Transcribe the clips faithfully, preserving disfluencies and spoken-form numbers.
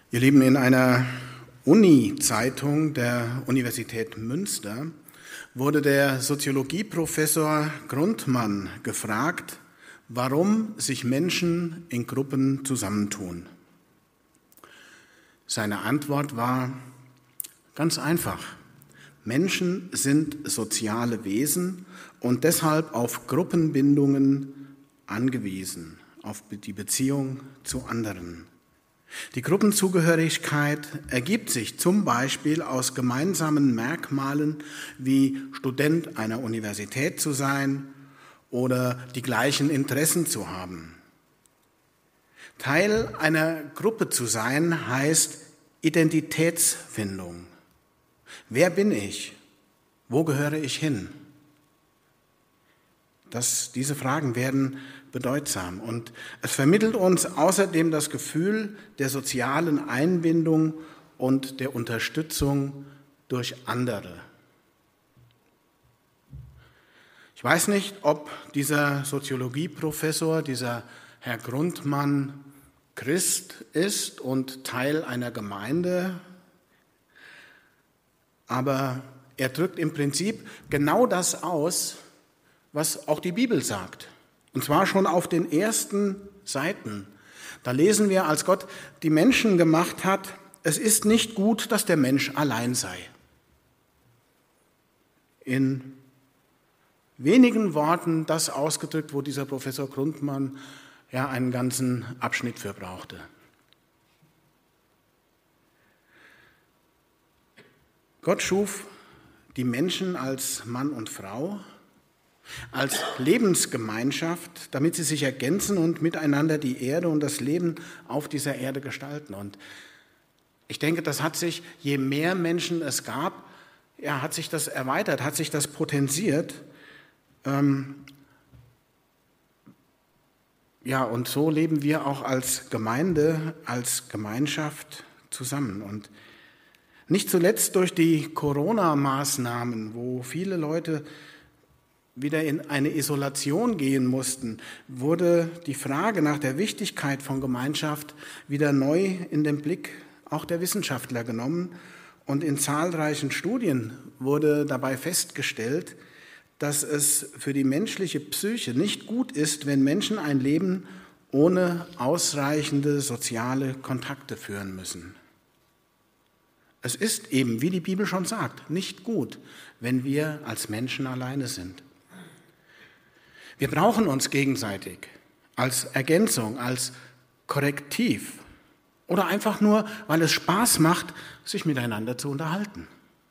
Ihr Lieben, in einer Uni-Zeitung der Universität Münster wurde der Soziologieprofessor Grundmann gefragt, warum sich Menschen in Gruppen zusammentun. Seine Antwort war ganz einfach: Menschen sind soziale Wesen und deshalb auf Gruppenbindungen angewiesen, auf die Beziehung zu anderen. Die Gruppenzugehörigkeit ergibt sich zum Beispiel aus gemeinsamen Merkmalen wie Student einer Universität zu sein oder die gleichen Interessen zu haben. Teil einer Gruppe zu sein heißt Identitätsfindung. Wer bin ich? Wo gehöre ich hin? Das, diese Fragen werden bedeutsam und es vermittelt uns außerdem das Gefühl der sozialen Einbindung und der Unterstützung durch andere. Ich weiß nicht, ob dieser Soziologieprofessor, dieser Herr Grundmann, Christ ist und Teil einer Gemeinde, aber er drückt im Prinzip genau das aus, was auch die Bibel sagt. Und zwar schon auf den ersten Seiten. Da lesen wir, als Gott die Menschen gemacht hat, es ist nicht gut, dass der Mensch allein sei. In wenigen Worten das ausgedrückt, wo dieser Professor Grundmann ja einen ganzen Abschnitt für brauchte. Gott schuf die Menschen als Mann und Frau, als Lebensgemeinschaft, damit sie sich ergänzen und miteinander die Erde und das Leben auf dieser Erde gestalten. Und ich denke, das hat sich, je mehr Menschen es gab, ja, hat sich das erweitert, hat sich das potenziert. Ähm, ja, und so leben wir auch als Gemeinde, als Gemeinschaft zusammen. Und nicht zuletzt durch die Corona-Maßnahmen, wo viele Leute wieder in eine Isolation gehen mussten, wurde die Frage nach der Wichtigkeit von Gemeinschaft wieder neu in den Blick auch der Wissenschaftler genommen. Und in zahlreichen Studien wurde dabei festgestellt, dass es für die menschliche Psyche nicht gut ist, wenn Menschen ein Leben ohne ausreichende soziale Kontakte führen müssen. Es ist eben, wie die Bibel schon sagt, nicht gut, wenn wir als Menschen alleine sind. Wir brauchen uns gegenseitig als Ergänzung, als Korrektiv oder einfach nur, weil es Spaß macht, sich miteinander zu unterhalten.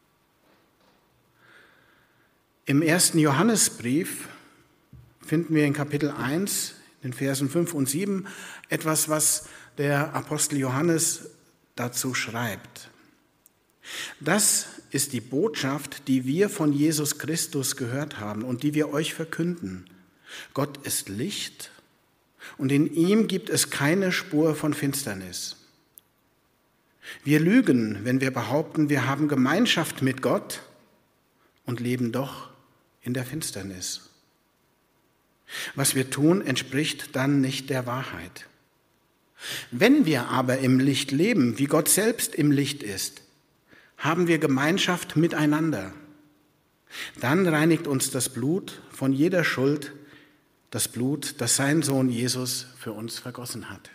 Im ersten Johannesbrief finden wir in Kapitel eins, in den Versen fünf und sieben, etwas, was der Apostel Johannes dazu schreibt. Das ist die Botschaft, die wir von Jesus Christus gehört haben und die wir euch verkünden. Gott ist Licht und in ihm gibt es keine Spur von Finsternis. Wir lügen, wenn wir behaupten, wir haben Gemeinschaft mit Gott und leben doch in der Finsternis. Was wir tun, entspricht dann nicht der Wahrheit. Wenn wir aber im Licht leben, wie Gott selbst im Licht ist, haben wir Gemeinschaft miteinander. Dann reinigt uns das Blut von jeder Schuld, das Blut, das sein Sohn Jesus für uns vergossen hat.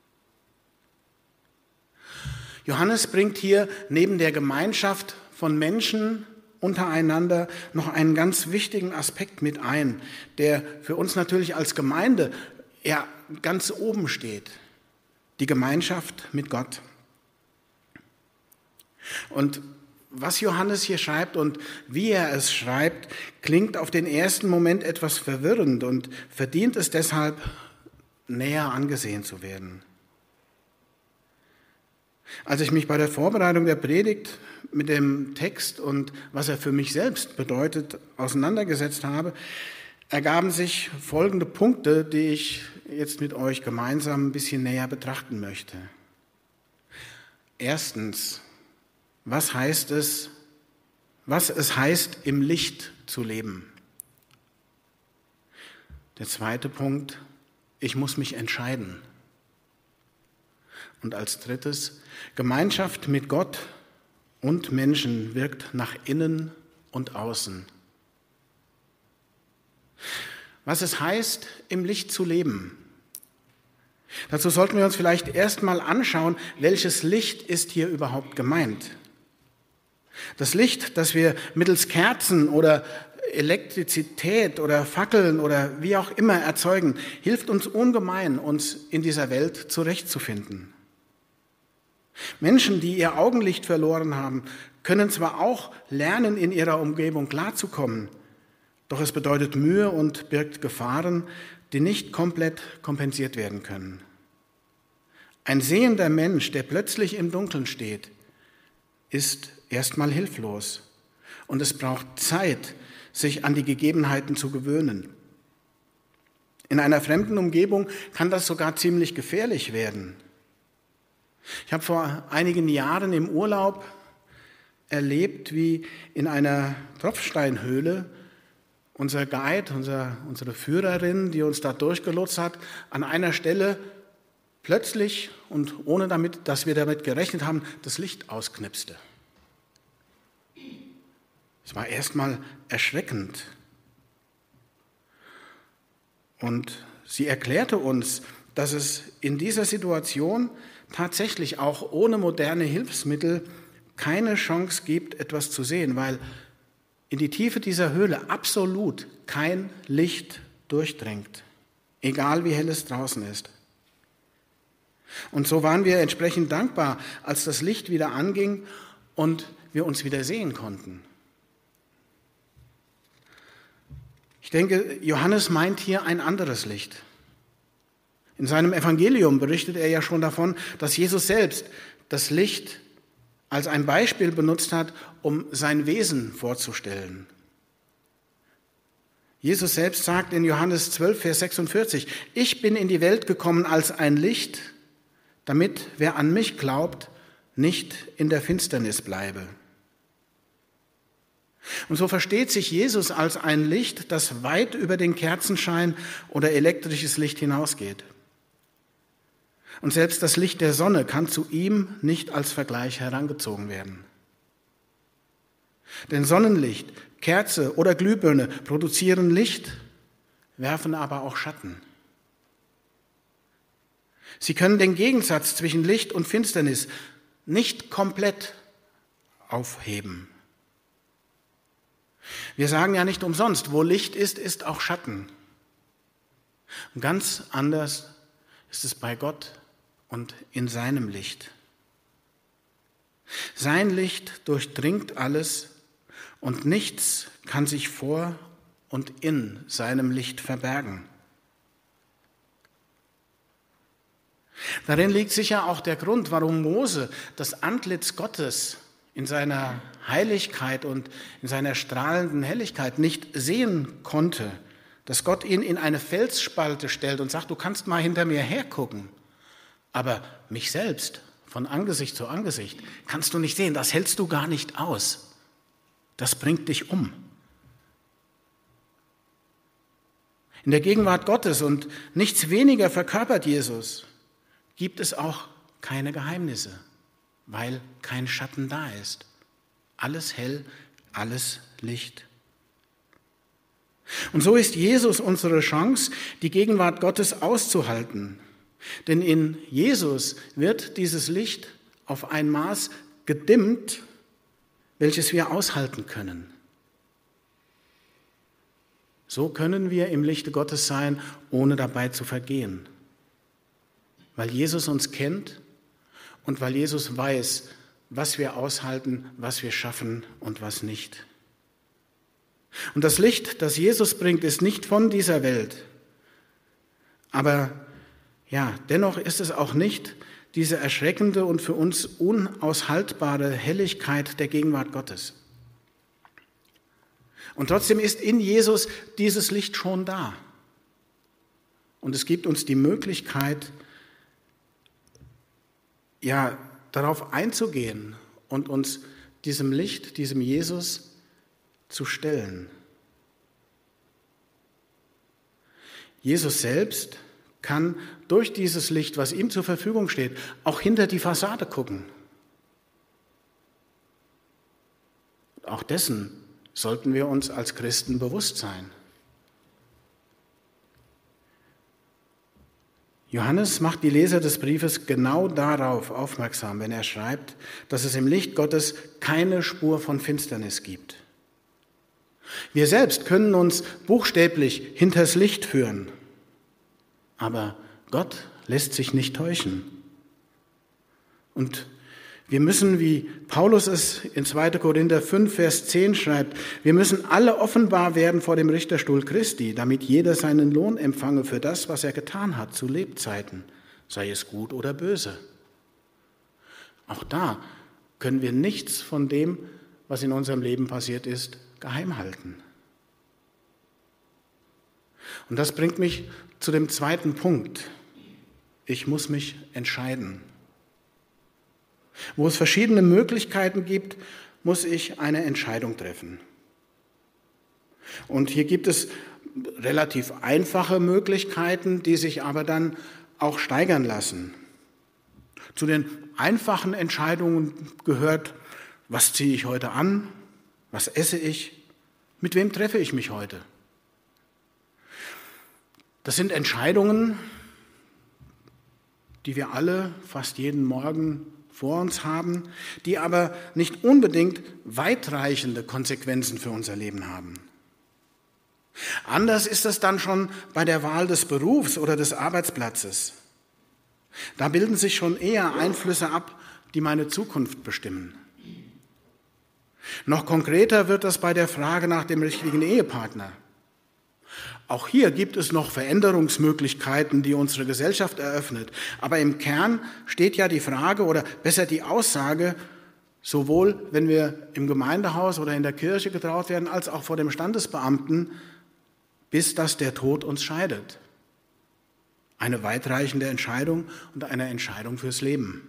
Johannes bringt hier neben der Gemeinschaft von Menschen untereinander noch einen ganz wichtigen Aspekt mit ein, der für uns natürlich als Gemeinde ja ganz oben steht: die Gemeinschaft mit Gott. Und was Johannes hier schreibt und wie er es schreibt, klingt auf den ersten Moment etwas verwirrend und verdient es deshalb, näher angesehen zu werden. Als ich mich bei der Vorbereitung der Predigt mit dem Text und was er für mich selbst bedeutet auseinandergesetzt habe, ergaben sich folgende Punkte, die ich jetzt mit euch gemeinsam ein bisschen näher betrachten möchte. Erstens: Was heißt es, was es heißt, im Licht zu leben? Der zweite Punkt: Ich muss mich entscheiden. Und als drittes, Gemeinschaft mit Gott und Menschen wirkt nach innen und außen. Was es heißt, im Licht zu leben. Dazu sollten wir uns vielleicht erstmal anschauen, welches Licht ist hier überhaupt gemeint. Das Licht, das wir mittels Kerzen oder Elektrizität oder Fackeln oder wie auch immer erzeugen, hilft uns ungemein, uns in dieser Welt zurechtzufinden. Menschen, die ihr Augenlicht verloren haben, können zwar auch lernen, in ihrer Umgebung klarzukommen, doch es bedeutet Mühe und birgt Gefahren, die nicht komplett kompensiert werden können. Ein sehender Mensch, der plötzlich im Dunkeln steht, ist erstmal hilflos und es braucht Zeit, sich an die Gegebenheiten zu gewöhnen. In einer fremden Umgebung kann das sogar ziemlich gefährlich werden. Ich habe vor einigen Jahren im Urlaub erlebt, wie in einer Tropfsteinhöhle unser Guide, unser, unsere Führerin, die uns da durchgelotst hat, an einer Stelle plötzlich und ohne damit, dass wir damit gerechnet haben, das Licht ausknipste. Es war erstmal erschreckend. Und sie erklärte uns, dass es in dieser Situation tatsächlich auch ohne moderne Hilfsmittel keine Chance gibt, etwas zu sehen, weil in die Tiefe dieser Höhle absolut kein Licht durchdringt, egal wie hell es draußen ist. Und so waren wir entsprechend dankbar, als das Licht wieder anging und wir uns wieder sehen konnten. Ich denke, Johannes meint hier ein anderes Licht. In seinem Evangelium berichtet er ja schon davon, dass Jesus selbst das Licht als ein Beispiel benutzt hat, um sein Wesen vorzustellen. Jesus selbst sagt in Johannes zwölf, Vers sechsundvierzig, ich bin in die Welt gekommen als ein Licht, damit wer an mich glaubt, nicht in der Finsternis bleibe. Und so versteht sich Jesus als ein Licht, das weit über den Kerzenschein oder elektrisches Licht hinausgeht. Und selbst das Licht der Sonne kann zu ihm nicht als Vergleich herangezogen werden. Denn Sonnenlicht, Kerze oder Glühbirne produzieren Licht, werfen aber auch Schatten. Sie können den Gegensatz zwischen Licht und Finsternis nicht komplett aufheben. Wir sagen ja nicht umsonst, wo Licht ist, ist auch Schatten. Und ganz anders ist es bei Gott und in seinem Licht. Sein Licht durchdringt alles und nichts kann sich vor und in seinem Licht verbergen. Darin liegt sicher auch der Grund, warum Mose das Antlitz Gottes in seiner Heiligkeit und in seiner strahlenden Helligkeit nicht sehen konnte, dass Gott ihn in eine Felsspalte stellt und sagt, du kannst mal hinter mir hergucken, aber mich selbst von Angesicht zu Angesicht kannst du nicht sehen, das hältst du gar nicht aus, das bringt dich um. In der Gegenwart Gottes und nichts weniger verkörpert Jesus, gibt es auch keine Geheimnisse, weil kein Schatten da ist. Alles hell, alles Licht. Und so ist Jesus unsere Chance, die Gegenwart Gottes auszuhalten. Denn in Jesus wird dieses Licht auf ein Maß gedimmt, welches wir aushalten können. So können wir im Lichte Gottes sein, ohne dabei zu vergehen. Weil Jesus uns kennt und weil Jesus weiß, was wir aushalten, was wir schaffen und was nicht. Und das Licht, das Jesus bringt, ist nicht von dieser Welt. Aber ja, dennoch ist es auch nicht diese erschreckende und für uns unaushaltbare Helligkeit der Gegenwart Gottes. Und trotzdem ist in Jesus dieses Licht schon da. Und es gibt uns die Möglichkeit, ja, darauf einzugehen und uns diesem Licht, diesem Jesus zu stellen. Jesus selbst kann durch dieses Licht, was ihm zur Verfügung steht, auch hinter die Fassade gucken. Auch dessen sollten wir uns als Christen bewusst sein. Johannes macht die Leser des Briefes genau darauf aufmerksam, wenn er schreibt, dass es im Licht Gottes keine Spur von Finsternis gibt. Wir selbst können uns buchstäblich hinters Licht führen, aber Gott lässt sich nicht täuschen. Und wir müssen, wie Paulus es in zweiter Korinther fünf, Vers zehn schreibt, wir müssen alle offenbar werden vor dem Richterstuhl Christi, damit jeder seinen Lohn empfange für das, was er getan hat zu Lebzeiten, sei es gut oder böse. Auch da können wir nichts von dem, was in unserem Leben passiert ist, geheim halten. Und das bringt mich zu dem zweiten Punkt. Ich muss mich entscheiden. Wo es verschiedene Möglichkeiten gibt, muss ich eine Entscheidung treffen. Und hier gibt es relativ einfache Möglichkeiten, die sich aber dann auch steigern lassen. Zu den einfachen Entscheidungen gehört, was ziehe ich heute an, was esse ich, mit wem treffe ich mich heute. Das sind Entscheidungen, die wir alle fast jeden Morgen vor uns haben, die aber nicht unbedingt weitreichende Konsequenzen für unser Leben haben. Anders ist es dann schon bei der Wahl des Berufs oder des Arbeitsplatzes. Da bilden sich schon eher Einflüsse ab, die meine Zukunft bestimmen. Noch konkreter wird das bei der Frage nach dem richtigen Ehepartner. Auch hier gibt es noch Veränderungsmöglichkeiten, die unsere Gesellschaft eröffnet. Aber im Kern steht ja die Frage oder besser die Aussage, sowohl wenn wir im Gemeindehaus oder in der Kirche getraut werden, als auch vor dem Standesbeamten, bis dass der Tod uns scheidet. Eine weitreichende Entscheidung und eine Entscheidung fürs Leben.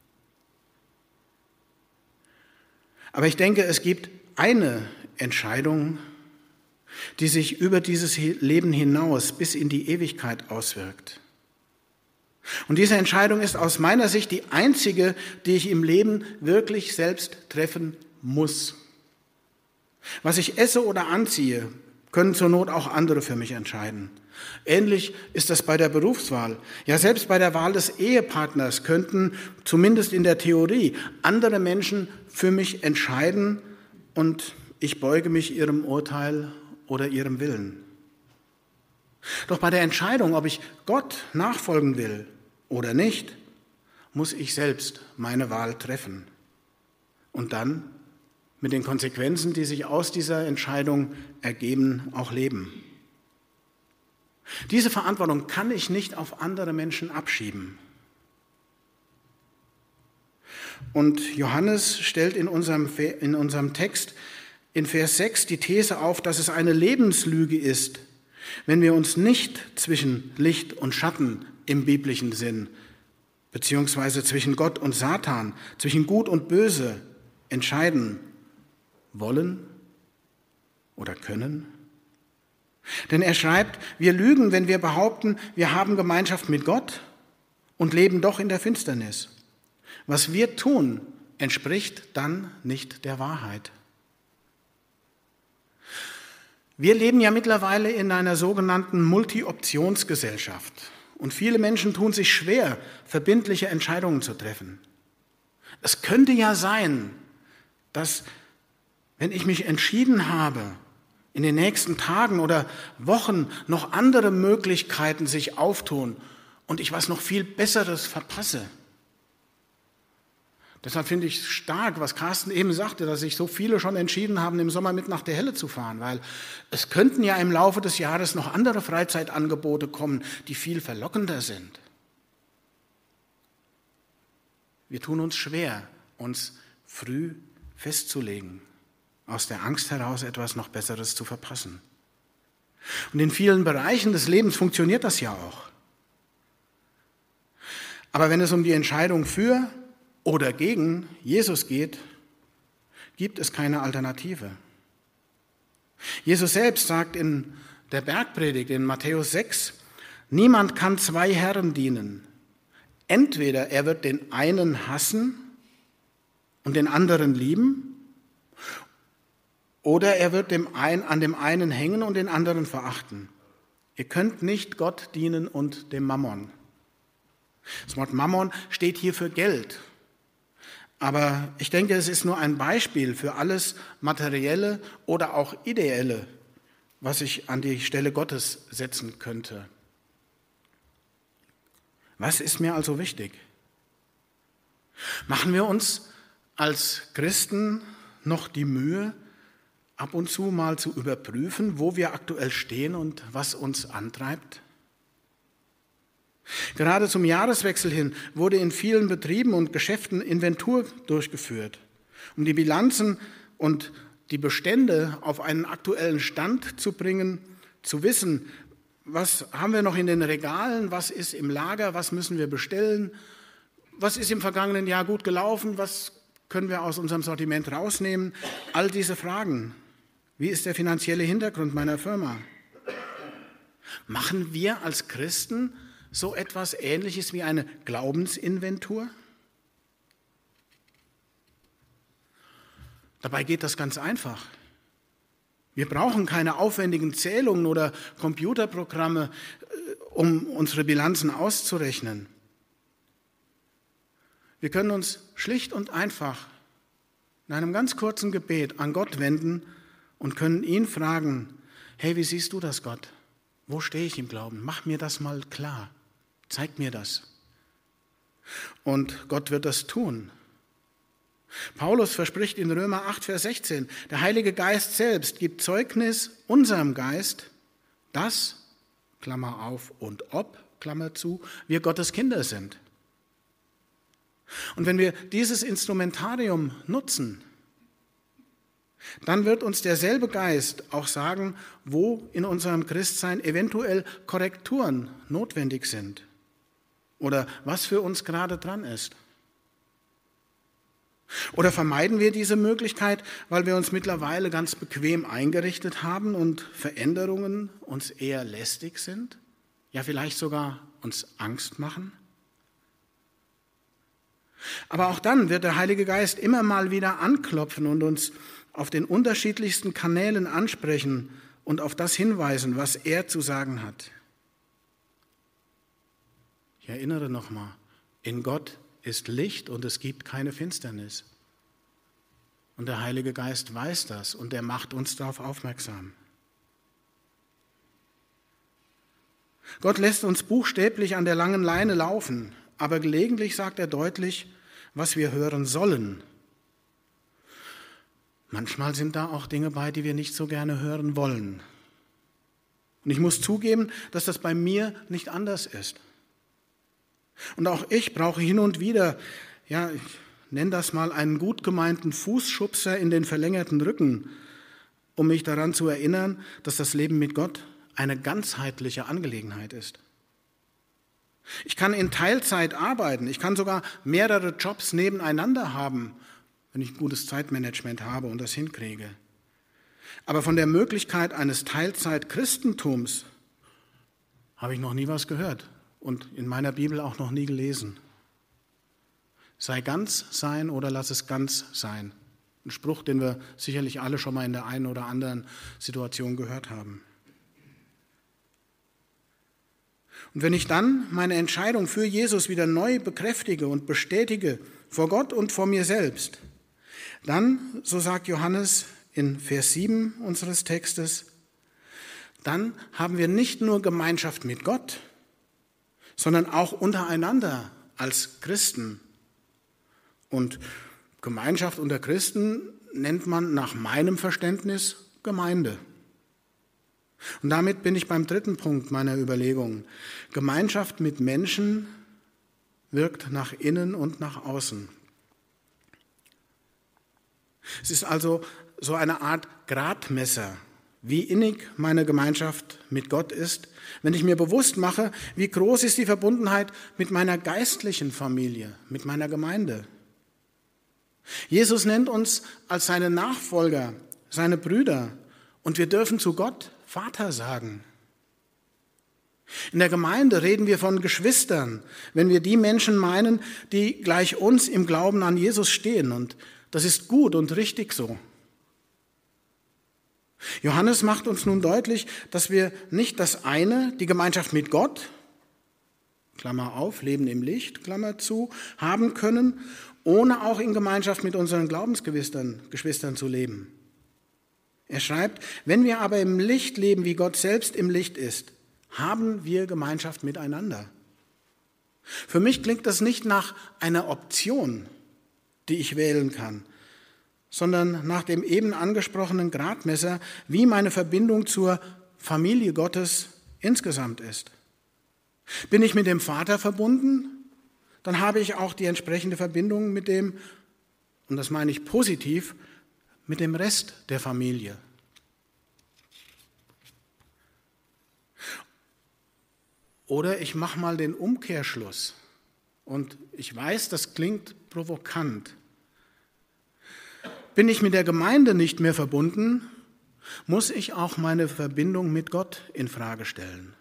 Aber ich denke, es gibt eine Entscheidung, die sich über dieses Leben hinaus bis in die Ewigkeit auswirkt. Und diese Entscheidung ist aus meiner Sicht die einzige, die ich im Leben wirklich selbst treffen muss. Was ich esse oder anziehe, können zur Not auch andere für mich entscheiden. Ähnlich ist das bei der Berufswahl. Ja, selbst bei der Wahl des Ehepartners könnten, zumindest in der Theorie, andere Menschen für mich entscheiden und ich beuge mich ihrem Urteil oder ihrem Willen. Doch bei der Entscheidung, ob ich Gott nachfolgen will oder nicht, muss ich selbst meine Wahl treffen und dann mit den Konsequenzen, die sich aus dieser Entscheidung ergeben, auch leben. Diese Verantwortung kann ich nicht auf andere Menschen abschieben. Und Johannes stellt in unserem, in unserem Text in Vers sechs die These auf, dass es eine Lebenslüge ist, wenn wir uns nicht zwischen Licht und Schatten im biblischen Sinn, beziehungsweise zwischen Gott und Satan, zwischen Gut und Böse entscheiden wollen oder können. Denn er schreibt, wir lügen, wenn wir behaupten, wir haben Gemeinschaft mit Gott und leben doch in der Finsternis. Was wir tun, entspricht dann nicht der Wahrheit. Wir leben ja mittlerweile in einer sogenannten Multi-Optionsgesellschaft und viele Menschen tun sich schwer, verbindliche Entscheidungen zu treffen. Es könnte ja sein, dass, wenn ich mich entschieden habe, in den nächsten Tagen oder Wochen noch andere Möglichkeiten sich auftun und ich was noch viel Besseres verpasse. Deshalb finde ich es stark, was Carsten eben sagte, dass sich so viele schon entschieden haben, im Sommer mit nach der Helle zu fahren, weil es könnten ja im Laufe des Jahres noch andere Freizeitangebote kommen, die viel verlockender sind. Wir tun uns schwer, uns früh festzulegen, aus der Angst heraus etwas noch Besseres zu verpassen. Und in vielen Bereichen des Lebens funktioniert das ja auch. Aber wenn es um die Entscheidung für oder gegen Jesus geht, gibt es keine Alternative. Jesus selbst sagt in der Bergpredigt in Matthäus sechs, Niemand kann zwei Herren dienen. Entweder er wird den einen hassen und den anderen lieben, oder er wird dem ein, an dem einen hängen und den anderen verachten. Ihr könnt nicht Gott dienen und dem Mammon. Das Wort Mammon steht hier für Geld. Aber ich denke, es ist nur ein Beispiel für alles Materielle oder auch Ideelle, was ich an die Stelle Gottes setzen könnte. Was ist mir also wichtig? Machen wir uns als Christen noch die Mühe, ab und zu mal zu überprüfen, wo wir aktuell stehen und was uns antreibt? Gerade zum Jahreswechsel hin wurde in vielen Betrieben und Geschäften Inventur durchgeführt, um die Bilanzen und die Bestände auf einen aktuellen Stand zu bringen, zu wissen, was haben wir noch in den Regalen, was ist im Lager, was müssen wir bestellen, was ist im vergangenen Jahr gut gelaufen, was können wir aus unserem Sortiment rausnehmen, all diese Fragen. Wie ist der finanzielle Hintergrund meiner Firma? Machen wir als Christen so etwas Ähnliches wie eine Glaubensinventur? Dabei geht das ganz einfach. Wir brauchen keine aufwendigen Zählungen oder Computerprogramme, um unsere Bilanzen auszurechnen. Wir können uns schlicht und einfach in einem ganz kurzen Gebet an Gott wenden und können ihn fragen, hey, wie siehst du das, Gott? Wo stehe ich im Glauben? Mach mir das mal klar. Zeig mir das. Und Gott wird das tun. Paulus verspricht in Römer acht, Vers sechzehn, der Heilige Geist selbst gibt Zeugnis unserem Geist, dass, Klammer auf, und ob, Klammer zu, wir Gottes Kinder sind. Und wenn wir dieses Instrumentarium nutzen, dann wird uns derselbe Geist auch sagen, wo in unserem Christsein eventuell Korrekturen notwendig sind oder was für uns gerade dran ist. Oder vermeiden wir diese Möglichkeit, weil wir uns mittlerweile ganz bequem eingerichtet haben und Veränderungen uns eher lästig sind, ja vielleicht sogar uns Angst machen? Aber auch dann wird der Heilige Geist immer mal wieder anklopfen und uns auf den unterschiedlichsten Kanälen ansprechen und auf das hinweisen, was er zu sagen hat. Ich erinnere nochmal, in Gott ist Licht und es gibt keine Finsternis. Und der Heilige Geist weiß das und er macht uns darauf aufmerksam. Gott lässt uns buchstäblich an der langen Leine laufen, aber gelegentlich sagt er deutlich, was wir hören sollen. Manchmal sind da auch Dinge bei, die wir nicht so gerne hören wollen. Und ich muss zugeben, dass das bei mir nicht anders ist. Und auch ich brauche hin und wieder, ja, ich nenne das mal einen gut gemeinten Fußschubser in den verlängerten Rücken, um mich daran zu erinnern, dass das Leben mit Gott eine ganzheitliche Angelegenheit ist. Ich kann in Teilzeit arbeiten, ich kann sogar mehrere Jobs nebeneinander haben, wenn ich ein gutes Zeitmanagement habe und das hinkriege. Aber von der Möglichkeit eines Teilzeit-Christentums habe ich noch nie was gehört und in meiner Bibel auch noch nie gelesen. Sei ganz sein oder lass es ganz sein. Ein Spruch, den wir sicherlich alle schon mal in der einen oder anderen Situation gehört haben. Und wenn ich dann meine Entscheidung für Jesus wieder neu bekräftige und bestätige vor Gott und vor mir selbst, dann, so sagt Johannes in Vers sieben unseres Textes, dann haben wir nicht nur Gemeinschaft mit Gott, sondern auch untereinander als Christen. Und Gemeinschaft unter Christen nennt man nach meinem Verständnis Gemeinde. Und damit bin ich beim dritten Punkt meiner Überlegung. Gemeinschaft mit Menschen wirkt nach innen und nach außen. Es ist also so eine Art Gradmesser, wie innig meine Gemeinschaft mit Gott ist, wenn ich mir bewusst mache, wie groß ist die Verbundenheit mit meiner geistlichen Familie, mit meiner Gemeinde. Jesus nennt uns als seine Nachfolger, seine Brüder, und wir dürfen zu Gott Vater sagen. In der Gemeinde reden wir von Geschwistern, wenn wir die Menschen meinen, die gleich uns im Glauben an Jesus stehen. Und das ist gut und richtig so. Johannes macht uns nun deutlich, dass wir nicht das eine, die Gemeinschaft mit Gott, Klammer auf, Leben im Licht, Klammer zu, haben können, ohne auch in Gemeinschaft mit unseren Glaubensgeschwistern Geschwistern zu leben. Er schreibt, wenn wir aber im Licht leben, wie Gott selbst im Licht ist, haben wir Gemeinschaft miteinander. Für mich klingt das nicht nach einer Option, die ich wählen kann, sondern nach dem eben angesprochenen Gradmesser, wie meine Verbindung zur Familie Gottes insgesamt ist. Bin ich mit dem Vater verbunden, dann habe ich auch die entsprechende Verbindung mit dem, und das meine ich positiv, mit dem Rest der Familie. Oder ich mache mal den Umkehrschluss. Und ich weiß, das klingt provokant. Bin ich mit der Gemeinde nicht mehr verbunden, muss ich auch meine Verbindung mit Gott in Frage stellen.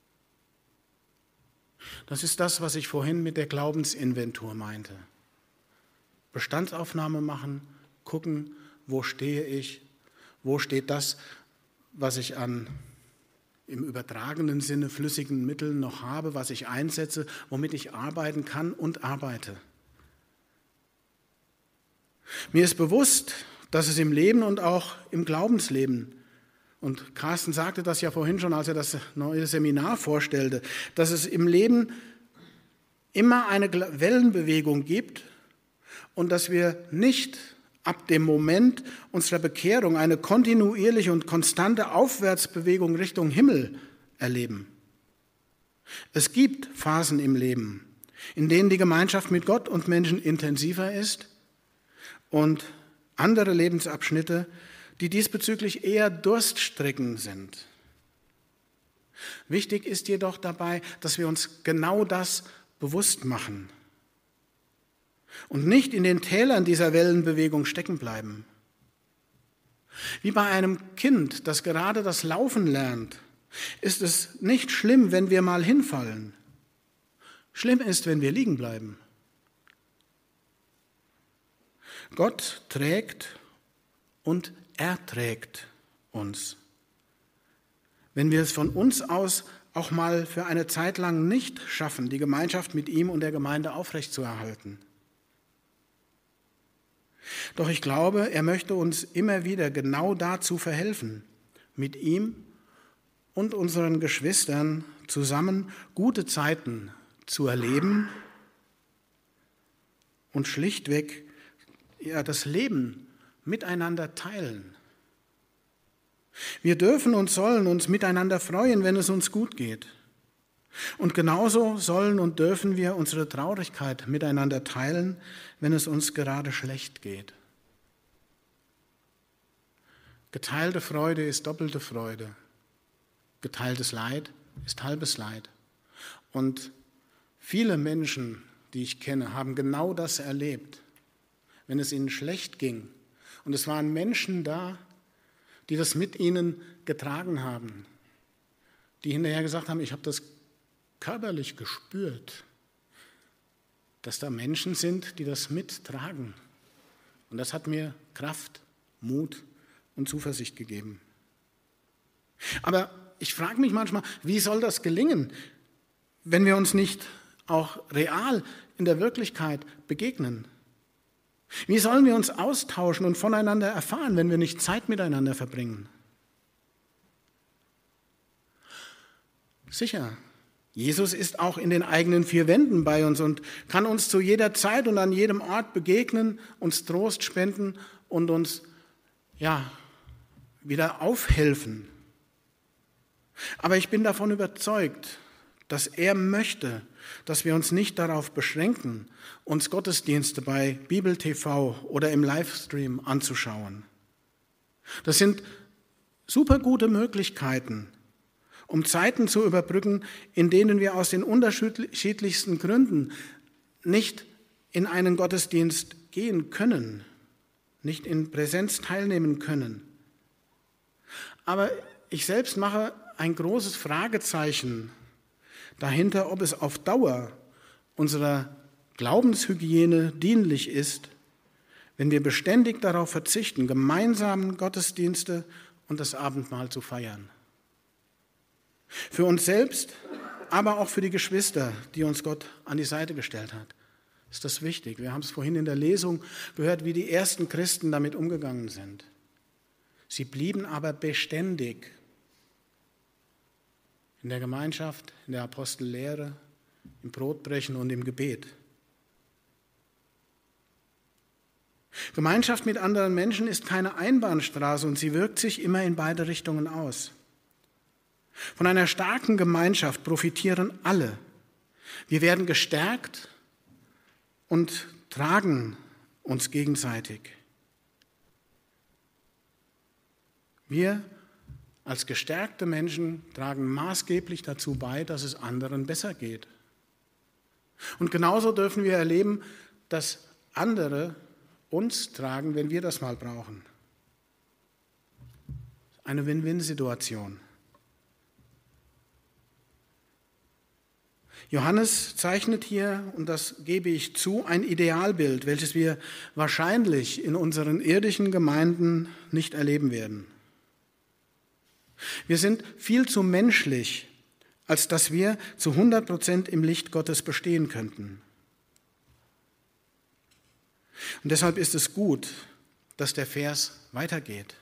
Das ist das, was ich vorhin mit der Glaubensinventur meinte. Bestandsaufnahme machen, gucken, wo stehe ich, wo steht das, was ich an im übertragenen Sinne flüssigen Mitteln noch habe, was ich einsetze, womit ich arbeiten kann und arbeite. Mir ist bewusst, dass es im Leben und auch im Glaubensleben, und Carsten sagte das ja vorhin schon, als er das neue Seminar vorstellte, dass es im Leben immer eine Wellenbewegung gibt und dass wir nicht ab dem Moment unserer Bekehrung eine kontinuierliche und konstante Aufwärtsbewegung Richtung Himmel erleben. Es gibt Phasen im Leben, in denen die Gemeinschaft mit Gott und Menschen intensiver ist und andere Lebensabschnitte, die diesbezüglich eher Durststrecken sind. Wichtig ist jedoch dabei, dass wir uns genau das bewusst machen und nicht in den Tälern dieser Wellenbewegung stecken bleiben. Wie bei einem Kind, das gerade das Laufen lernt, ist es nicht schlimm, wenn wir mal hinfallen. Schlimm ist, wenn wir liegen bleiben. Gott trägt und erträgt uns. Wenn wir es von uns aus auch mal für eine Zeit lang nicht schaffen, die Gemeinschaft mit ihm und der Gemeinde aufrechtzuerhalten. Doch ich glaube, er möchte uns immer wieder genau dazu verhelfen, mit ihm und unseren Geschwistern zusammen gute Zeiten zu erleben und schlichtweg ja, das Leben miteinander teilen. Wir dürfen und sollen uns miteinander freuen, wenn es uns gut geht. Und genauso sollen und dürfen wir unsere Traurigkeit miteinander teilen, wenn es uns gerade schlecht geht. Geteilte Freude ist doppelte Freude. Geteiltes Leid ist halbes Leid. Und viele Menschen, die ich kenne, haben genau das erlebt, wenn es ihnen schlecht ging. Und es waren Menschen da, die das mit ihnen getragen haben, die hinterher gesagt haben, ich habe das körperlich gespürt, dass da Menschen sind, die das mittragen. Und das hat mir Kraft, Mut und Zuversicht gegeben. Aber ich frage mich manchmal, wie soll das gelingen, wenn wir uns nicht auch real in der Wirklichkeit begegnen? Wie sollen wir uns austauschen und voneinander erfahren, wenn wir nicht Zeit miteinander verbringen? Sicher, Jesus ist auch in den eigenen vier Wänden bei uns und kann uns zu jeder Zeit und an jedem Ort begegnen, uns Trost spenden und uns ja, wieder aufhelfen. Aber ich bin davon überzeugt, dass er möchte, dass wir uns nicht darauf beschränken, uns Gottesdienste bei Bibel T V oder im Livestream anzuschauen. Das sind super gute Möglichkeiten, um Zeiten zu überbrücken, in denen wir aus den unterschiedlichsten Gründen nicht in einen Gottesdienst gehen können, nicht in Präsenz teilnehmen können. Aber ich selbst mache ein großes Fragezeichen dahinter, ob es auf Dauer unserer Glaubenshygiene dienlich ist, wenn wir beständig darauf verzichten, gemeinsam Gottesdienste und das Abendmahl zu feiern. Für uns selbst, aber auch für die Geschwister, die uns Gott an die Seite gestellt hat, ist das wichtig. Wir haben es vorhin in der Lesung gehört, wie die ersten Christen damit umgegangen sind. Sie blieben aber beständig in der Gemeinschaft, in der Apostellehre, im Brotbrechen und im Gebet. Gemeinschaft mit anderen Menschen ist keine Einbahnstraße und sie wirkt sich immer in beide Richtungen aus. Von einer starken Gemeinschaft profitieren alle. Wir werden gestärkt und tragen uns gegenseitig. Wir als gestärkte Menschen tragen maßgeblich dazu bei, dass es anderen besser geht. Und genauso dürfen wir erleben, dass andere uns tragen, wenn wir das mal brauchen. Eine Win-Win-Situation. Johannes zeichnet hier, und das gebe ich zu, ein Idealbild, welches wir wahrscheinlich in unseren irdischen Gemeinden nicht erleben werden. Wir sind viel zu menschlich, als dass wir zu hundert Prozent im Licht Gottes bestehen könnten. Und deshalb ist es gut, dass der Vers weitergeht.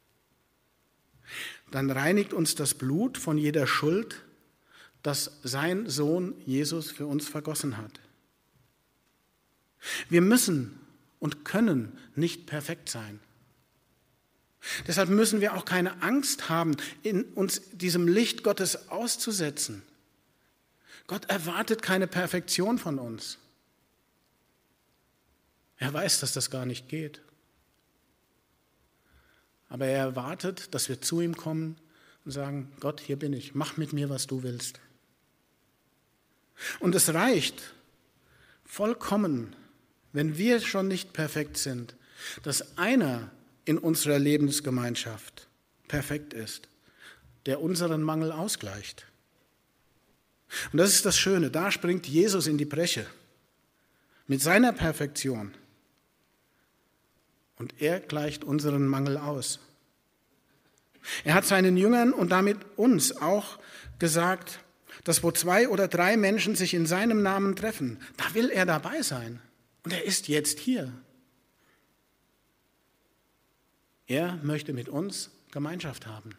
Dann reinigt uns das Blut von jeder Schuld, das sein Sohn Jesus für uns vergossen hat. Wir müssen und können nicht perfekt sein. Deshalb müssen wir auch keine Angst haben, in uns diesem Licht Gottes auszusetzen. Gott erwartet keine Perfektion von uns. Er weiß, dass das gar nicht geht. Aber er erwartet, dass wir zu ihm kommen und sagen, Gott, hier bin ich, mach mit mir, was du willst. Und es reicht vollkommen, wenn wir schon nicht perfekt sind, dass einer in unserer Lebensgemeinschaft perfekt ist, der unseren Mangel ausgleicht. Und das ist das Schöne, da springt Jesus in die Bresche mit seiner Perfektion. Und er gleicht unseren Mangel aus. Er hat seinen Jüngern und damit uns auch gesagt, dass wo zwei oder drei Menschen sich in seinem Namen treffen, da will er dabei sein. Und er ist jetzt hier. Er möchte mit uns Gemeinschaft haben.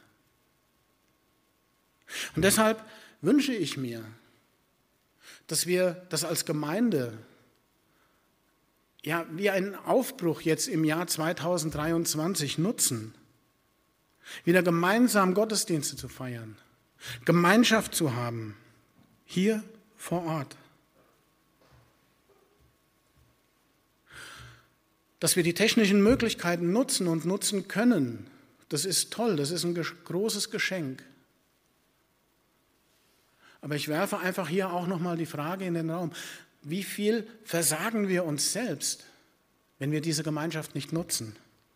Und deshalb wünsche ich mir, dass wir das als Gemeinde, ja, wie einen Aufbruch jetzt im Jahr zweitausenddreiundzwanzig nutzen, wieder gemeinsam Gottesdienste zu feiern, Gemeinschaft zu haben, hier vor Ort. Dass wir die technischen Möglichkeiten nutzen und nutzen können, das ist toll, das ist ein großes Geschenk. Aber ich werfe einfach hier auch nochmal die Frage in den Raum, wie viel versagen wir uns selbst, wenn wir diese Gemeinschaft nicht nutzen?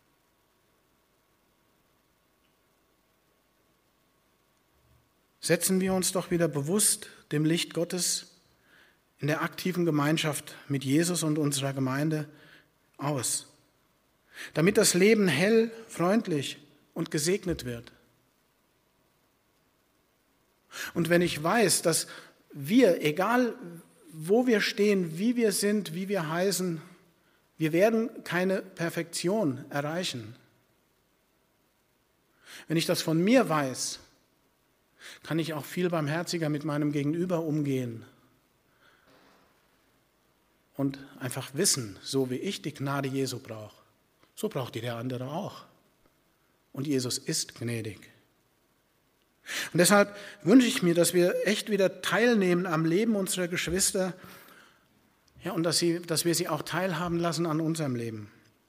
Setzen wir uns doch wieder bewusst dem Licht Gottes in der aktiven Gemeinschaft mit Jesus und unserer Gemeinde aus, damit das Leben hell, freundlich und gesegnet wird. Und wenn ich weiß, dass wir, egal wo wir stehen, wie wir sind, wie wir heißen, wir werden keine Perfektion erreichen. Wenn ich das von mir weiß, kann ich auch viel barmherziger mit meinem Gegenüber umgehen und einfach wissen, so wie ich die Gnade Jesu brauche, so braucht die der andere auch. Und Jesus ist gnädig. Und deshalb wünsche ich mir, dass wir echt wieder teilnehmen am Leben unserer Geschwister, ja, und dass, sie, dass wir sie auch teilhaben lassen an unserem Leben.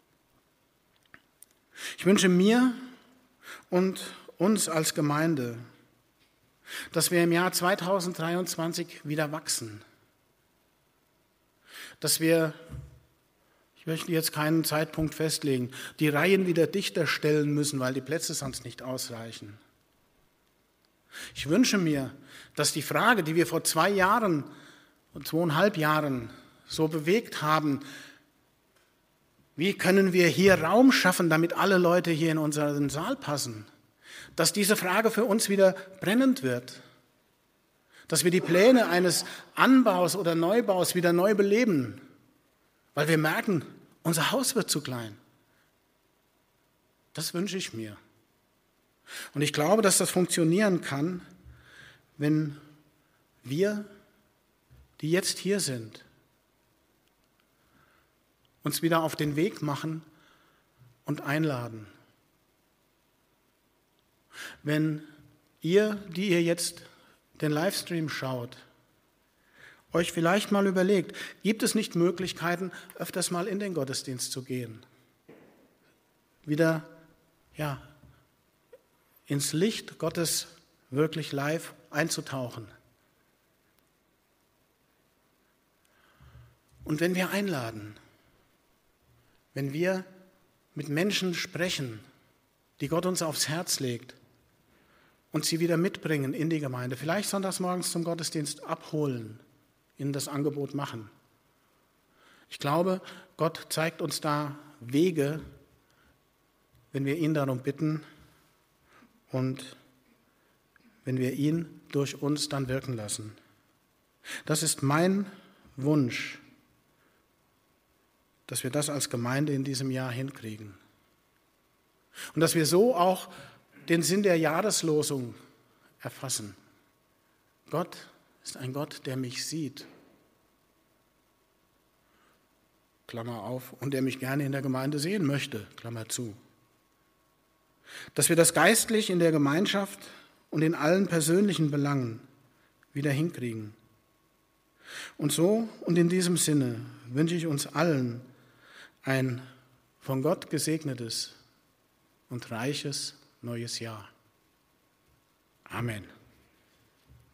Ich wünsche mir und uns als Gemeinde, dass wir im Jahr zweitausenddreiundzwanzig wieder wachsen. Dass wir, ich möchte jetzt keinen Zeitpunkt festlegen, die Reihen wieder dichter stellen müssen, weil die Plätze sonst nicht ausreichen. Ich wünsche mir, dass die Frage, die wir vor zwei Jahren und zweieinhalb Jahren so bewegt haben, wie können wir hier Raum schaffen, damit alle Leute hier in unseren Saal passen, dass diese Frage für uns wieder brennend wird, dass wir die Pläne eines Anbaus oder Neubaus wieder neu beleben, weil wir merken, unser Haus wird zu klein. Das wünsche ich mir. Und ich glaube, dass das funktionieren kann, wenn wir, die jetzt hier sind, uns wieder auf den Weg machen und einladen. Wenn ihr, die ihr jetzt den Livestream schaut, euch vielleicht mal überlegt, gibt es nicht Möglichkeiten, öfters mal in den Gottesdienst zu gehen? Wieder, ja, ins Licht Gottes wirklich live einzutauchen. Und wenn wir einladen, wenn wir mit Menschen sprechen, die Gott uns aufs Herz legt und sie wieder mitbringen in die Gemeinde, vielleicht sonntags morgens zum Gottesdienst abholen, ihnen das Angebot machen. Ich glaube, Gott zeigt uns da Wege, wenn wir ihn darum bitten und wenn wir ihn durch uns dann wirken lassen. Das ist mein Wunsch, dass wir das als Gemeinde in diesem Jahr hinkriegen. Und dass wir so auch den Sinn der Jahreslosung erfassen. Gott ist ein Gott, der mich sieht, Klammer auf, und der mich gerne in der Gemeinde sehen möchte, Klammer zu. Dass wir das geistlich in der Gemeinschaft und in allen persönlichen Belangen wieder hinkriegen. Und so und in diesem Sinne wünsche ich uns allen ein von Gott gesegnetes und reiches neues Jahr. Amen.